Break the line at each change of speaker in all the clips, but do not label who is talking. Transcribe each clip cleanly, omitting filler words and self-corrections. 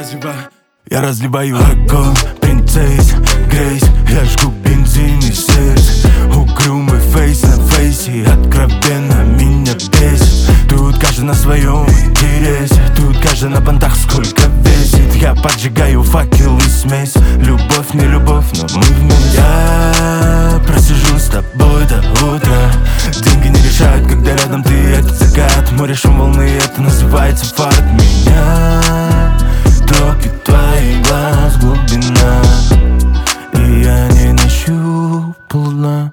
Я разливаю огонь, принцесс, Грейс. Я жгу бензин и сердце. Угрюмый фейс на фейсе, откровенно меня бесит. Тут каждый на своем интересе, тут каждый на понтах сколько весит. Я поджигаю факел и смесь. Любовь, не любовь, но мы вместе. Я просижу с тобой до утра. Деньги не решают, когда рядом ты, это закат. Море, шум волны, это называется фарт. Меня топит твои глаз глубина, и я не нащупал дна.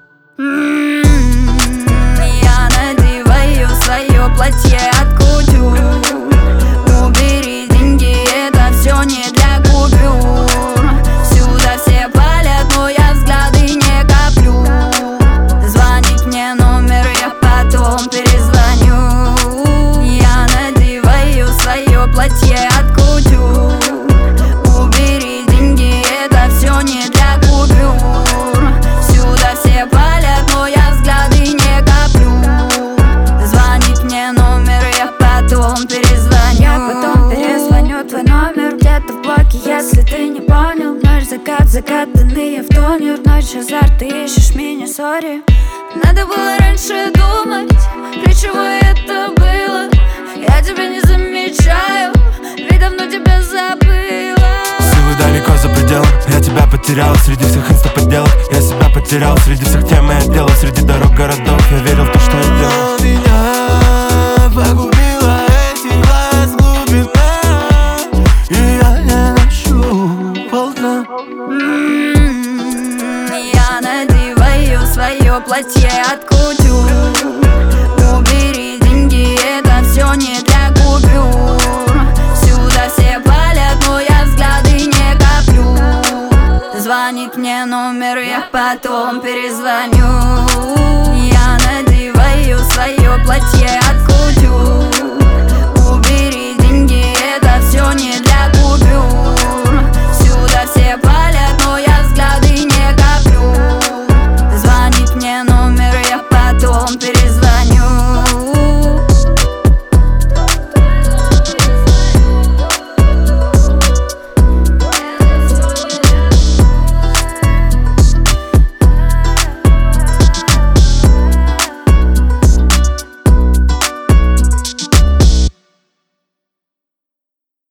Я надеваю свое платье от кутюр. Убери деньги, это все не для купюр. Сюда все палят, но я взгляды не коплю. Звонит мне номер, я потом перезвоню. Я надеваю свое платье от кутюр. Убери деньги, это все не для купюр. Сюда все палят, но я взгляды не коплю. Звонит мне номер, я потом перезвоню.
Я потом перезвоню, твой номер где-то в блоке, если ты не понял. Наш закат, закатанные в тонер. Ночь, азарт, ты ищешь меня, сори.
Надо было раньше думать, для чего это было. Я тебя не замечаю, ведь давно тебя забыла.
Силы далеко за пределом, я тебя потерял среди всех инстаподелок. Я себя потерял среди всех тем и отделов. Среди дорог, городов, я верил в то, что я делал. Меня погубила эти глаз глубина, и я не нащупал дна.
Я надеваю свое платье от кутюр. Убери деньги, это все не для купюр. Сюда все палят, но я взгляды не коплю. Звонит мне номер, я потом перезвоню. Я надеваю свое платье